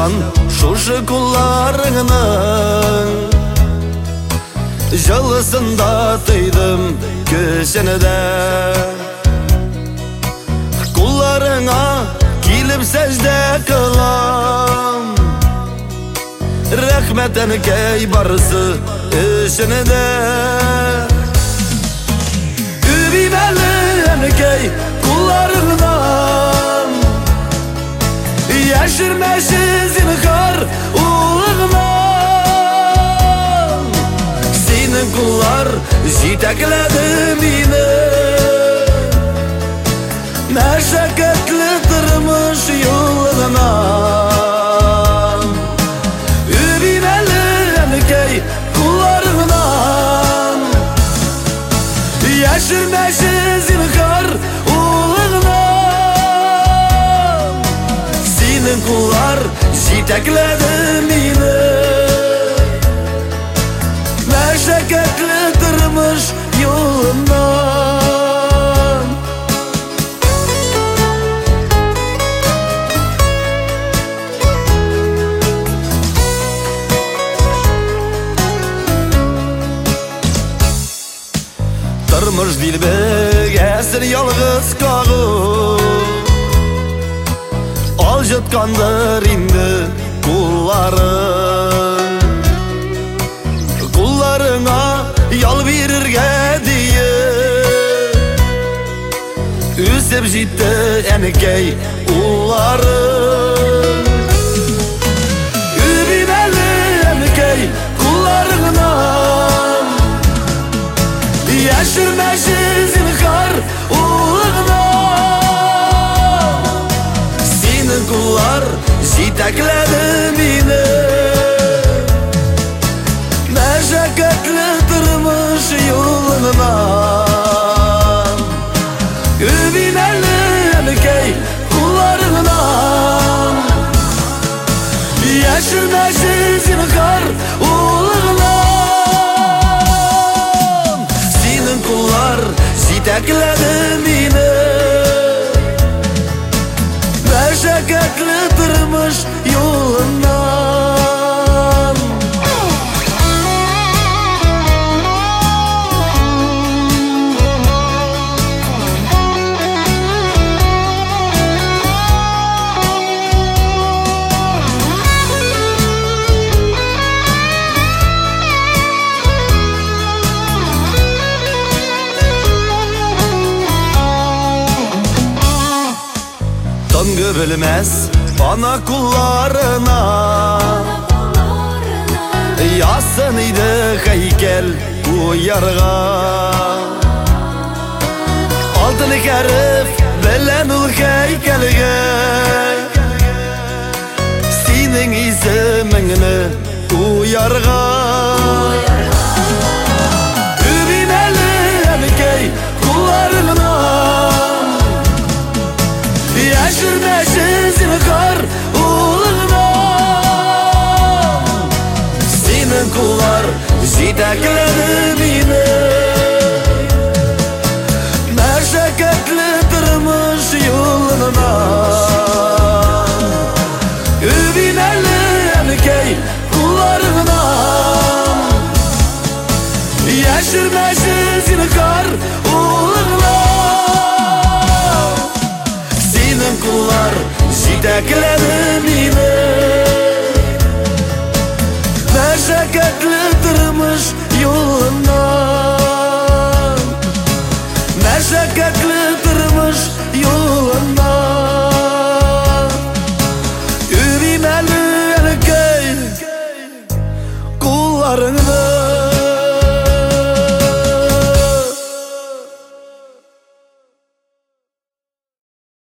жаман шушы кулларыңның жылысында тыйдым көшенеде кулларыңа киліп сәжде кылам рәхмәт әнекей барысы өшенеде үбимәлі әнекей кулларыңнан яшірмәші зинхар улығынан сенің куллар жетәкләді мені мәшәкәтлі тұрмыш юлынан үбимәлі әнекей кулларыңнан яшірмәші зинхар улығынан сенің куллар жетәкләді мені мәшәкәтлі тұрмыш юлынан Тұрмыш дилбек әсір ялғыз қағу Ал жұткандыр инді Кулларыңа ял берірге дейі Үсіп жетті әнекей уларың Үбимәлі әнекей кулларыңнан яшірмәші зинхар улығынан сенің куллар жетәкләді мені мәшәкәтлі тұрмыш юлынан үбимәлі әнекей кулларыңнан яшірмәші зинхар улығынан сенің куллар жетәкләді мені мәшәкәтлі тұрмыш юлынан Тонғы білмәс ана кулларына ясын иді хайкел уярға алтын кәріп білән ұл хайкелге сенің есіміңні уярға үбимәлі әнекей кулларыңнан яшірмәші зинхар улығынан сенің куллар жетәкләді